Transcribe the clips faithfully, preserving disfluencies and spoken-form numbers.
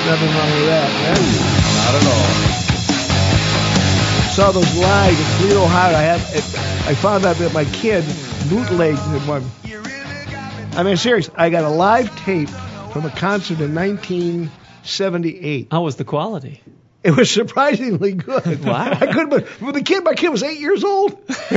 Nothing wrong with that, man. Not at all. Saw those live in Toledo, Ohio. I have, I found out that my kid bootlegged one. I mean, serious. I got a live tape from a concert in nineteen seventy-eight. How was the quality? It was surprisingly good. Wow. I couldn't believe, well, the kid, my kid was eight years old.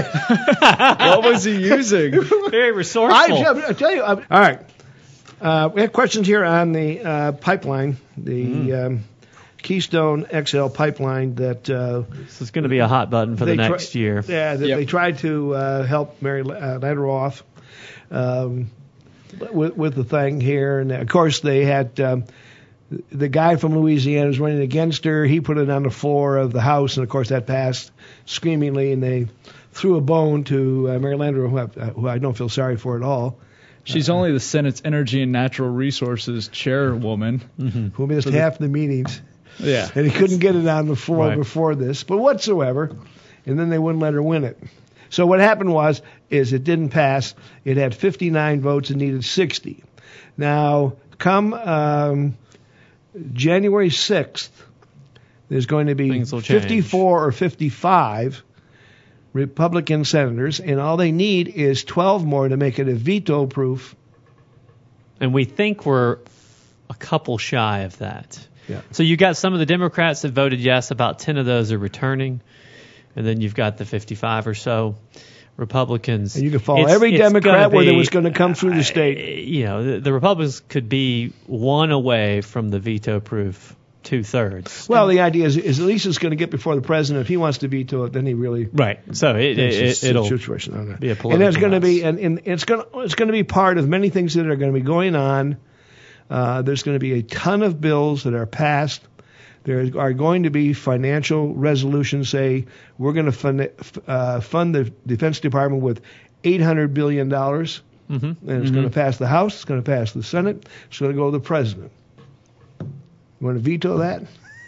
What was he using? Very resourceful. I, I tell you. I, all right. Uh, we have questions here on the uh, pipeline, the mm. um, Keystone X L pipeline that uh, this is going to be a hot button for the next tri- year. Yeah, that yep. they tried to uh, help Mary uh, Landeroff um, with, with the thing here, and of course they had um, the guy from Louisiana was running against her. He put it on the floor of the House, and of course that passed screamingly, and they threw a bone to uh, Mary Landeroff, who I, who I don't feel sorry for at all. She's only the Senate's Energy and Natural Resources chairwoman. Mm-hmm. Who missed so half the, the meetings. Yeah. And he couldn't get it on the floor right. before this, but whatsoever. And then they wouldn't let her win it. So what happened was, is it didn't pass. It had fifty-nine votes and needed sixty. Now, come um, January sixth, there's going to be fifty-four or fifty-five Republican senators, and all they need is twelve more to make it a veto-proof. And we think we're a couple shy of that. Yeah. So you got some of the Democrats that voted yes. About ten of those are returning. And then you've got the fifty-five or so Republicans. And you can follow it's, every it's Democrat be, where it was going to come through the state. Uh, you know, the, the Republicans could be one away from the veto-proof two-thirds. Well, the idea is, is at least it's going to get before the president. If he wants to veto it, then he really right. So it, it, it, it'll situation on that. be a political and there's going to mess. be, and, and it's going to, it's going to be part of many things that are going to be going on. Uh, there's going to be a ton of bills that are passed. There are going to be financial resolutions. Say we're going to fund uh, fund the Defense Department with eight hundred billion dollars, mm-hmm. and it's mm-hmm. going to pass the House. It's going to pass the Senate. It's going to go to the president. You want to veto that?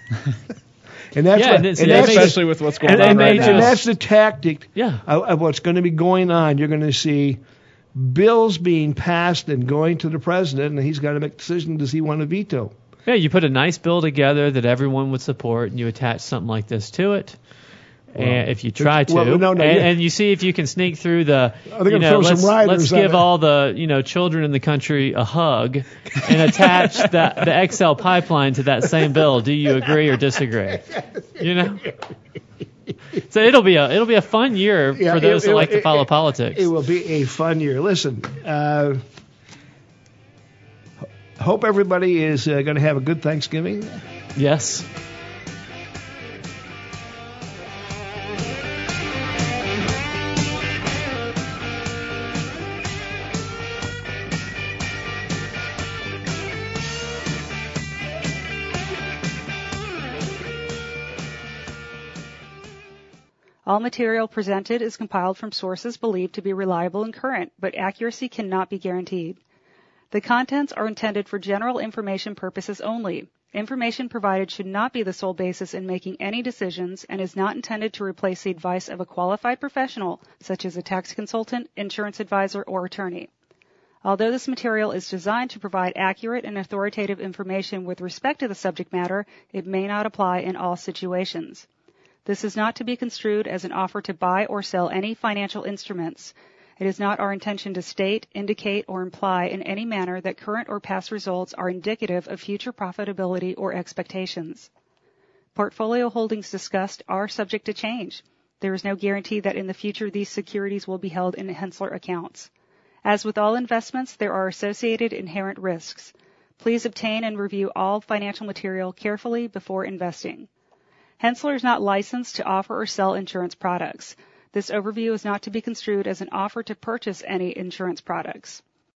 And that's yeah, what, and, and yeah, that's especially the, with what's going and, on and, right and now. And that's the tactic yeah. of, of what's going to be going on. You're going to see bills being passed and going to the president, and he's got to make a decision. Does he want to veto? Yeah, you put a nice bill together that everyone would support, and you attach something like this to it. Well, and if you try to, well, no, no, and, yeah. and you see if you can sneak through the, you know, let's, let's give it. all the, you know, children in the country a hug and attach the, the X L pipeline to that same bill. Do you agree or disagree? You know? So it'll be a it'll be a fun year yeah, for those it, that it, like it, to follow it, politics. It will be a fun year. Listen, uh, hope everybody is uh, going to have a good Thanksgiving. Yes. All material presented is compiled from sources believed to be reliable and current, but accuracy cannot be guaranteed. The contents are intended for general information purposes only. Information provided should not be the sole basis in making any decisions and is not intended to replace the advice of a qualified professional, such as a tax consultant, insurance advisor, or attorney. Although this material is designed to provide accurate and authoritative information with respect to the subject matter, it may not apply in all situations. This is not to be construed as an offer to buy or sell any financial instruments. It is not our intention to state, indicate, or imply in any manner that current or past results are indicative of future profitability or expectations. Portfolio holdings discussed are subject to change. There is no guarantee that in the future these securities will be held in Henssler accounts. As with all investments, there are associated inherent risks. Please obtain and review all financial material carefully before investing. Henssler is not licensed to offer or sell insurance products. This overview is not to be construed as an offer to purchase any insurance products.